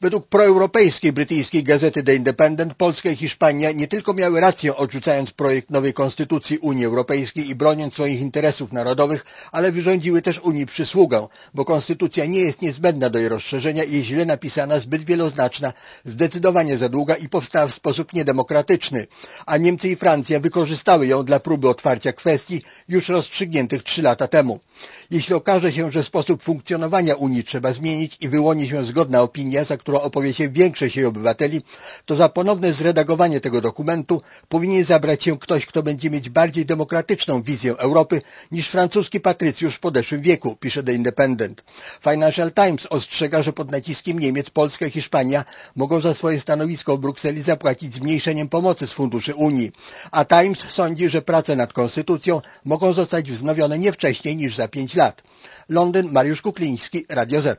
Według proeuropejskiej brytyjskiej gazety The Independent Polska i Hiszpania nie tylko miały rację, odrzucając projekt nowej konstytucji Unii Europejskiej i broniąc swoich interesów narodowych, ale wyrządziły też Unii przysługę, bo konstytucja nie jest niezbędna do jej rozszerzenia, jest źle napisana, zbyt wieloznaczna, zdecydowanie za długa i powstała w sposób niedemokratyczny, a Niemcy i Francja wykorzystały ją dla próby otwarcia kwestii już rozstrzygniętych 3 lata temu. Jeśli okaże się, że sposób funkcjonowania Unii trzeba zmienić i wyłoni się zgodna opinia, za którą opowie się większość jej obywateli, to za ponowne zredagowanie tego dokumentu powinien zabrać się ktoś, kto będzie mieć bardziej demokratyczną wizję Europy niż francuski patrycjusz w podeszłym wieku, pisze The Independent. Financial Times ostrzega, że pod naciskiem Niemiec Polska i Hiszpania mogą za swoje stanowisko w Brukseli zapłacić zmniejszeniem pomocy z funduszy Unii, a Times sądzi, że prace nad konstytucją mogą zostać wznowione nie wcześniej niż za 5 lat. Londyn, Mariusz Kukliński, Radio Z.